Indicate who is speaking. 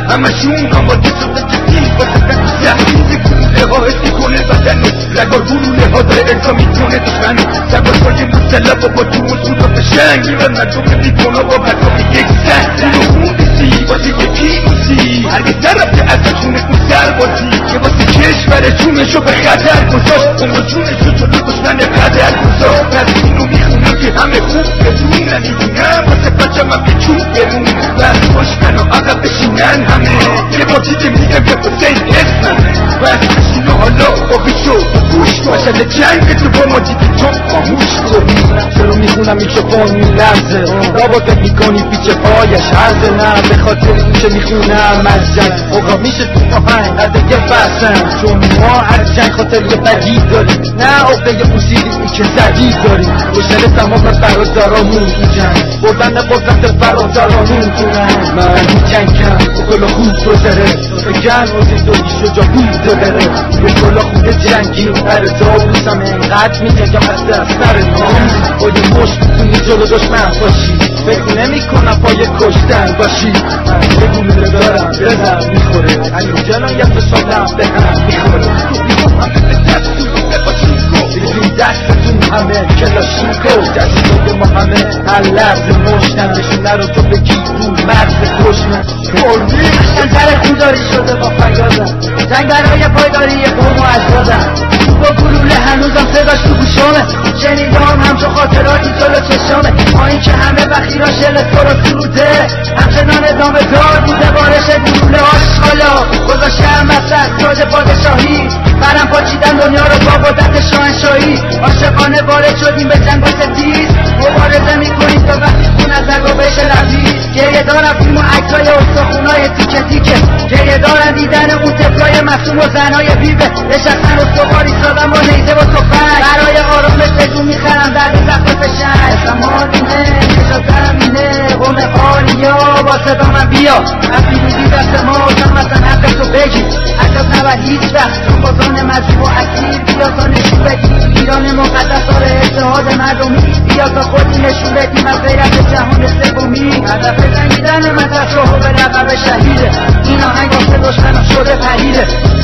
Speaker 1: همشون آماده شدن که دید واسه زمین گلوله ها حسی کنه بدن رگار گلوله ها داره ارزا میتونه دشمنو سوارهای مسلح با جون سودا بشنگ میرن مردم دیوونا با مردم یک زن اونو خون دیسی واسه یکی موسی هرگز نرفته ازشونه اون سربازی که واسه کشورشونشو به خطر گذاشت اون جونشو جلو دشمن قدر گذاشت پس اینو میخونم که همه خوب بدونن میدونم واسه بچم به چوب بمونم بس باشن و عقب بشینن همه یه با دیگه میگم که حسین اسممه بس بشین و حالا باقی شو گوش کن وشل جنگ تو با ما دیگه تو خاموش کن
Speaker 2: چرا میخونم میکروفون میلرزه بابا فکر میکنی پیچ پایش هرزه نه به خاطر این که میخونم از جنگ اوقا میشه تو آهنگ از یه فرسن چون ما از جنگ خاطر یه بدید داریم نه عقده یه موسیقی ای که زدید داریم روشن تمام برادرامون تو جنگ بردن قدرت برادرامون تو رنگ من این جنگم بکل خوب تو داره بگن روزی دویی شجا بود داره بکل خوب جنگی هر داروسم اینقدر میگم از دستر نام با یه مشت میتونی جلو دشمن باشی فکر نمی کنم پای کشتن باشی من یه گلوله دارم بزن میخوره همین جنایت شدم به هم میخوره تو بیرون همه به دستون بباشون بریزیم دستتون همه کلاشینکو دستون ما همه هر لحظه مشتن نشونه رو تو بگی رو مرز کشمن
Speaker 3: سر خودداری شده با فیاضم جنگ برای پایداری قوم و اجدادم با گلوله هنوزم صداش تو گوشامه شنیدم همچون خاطراتی جلو چشامه با این که همه بخیرا شلت برو سروده همچنان ادامه دار بوده بارش گلوله آشغالا گذاشتم مصد تاج پادشاهی برم پاچیدن دنیا رو با قدرت شاهنشاهی عاشقانه وارد شدیم به جنگ و ستیز مبارزه میکنیم تا وقتی خون از رگا بشه لبریز گریه دارم فیلم و عکسای استخونای تیکه تیکه گریه دارم دیدن اون طفلای مصوم و زنای بیوه نشستن استواری سادم با نیزه و تفنگ برای آرامش بدون میخرم درد زخم فشنگ زمانینه نجاترم اینه قوم آریا با صدا من بیا وقتی میدی دست ما تا مثلا حقتو بگی عجب نبر هیچ وقت چون بازان مجروب و اسیر بیا تا نشون بدی ایران مقدس داره اتحاد مردمی بیا تا خودی نشون بدیم از غیرت جهان سومی هدف جنگیدن مدرسه و به رقب شهیده این آهنگ واسه دشمنم شده پریده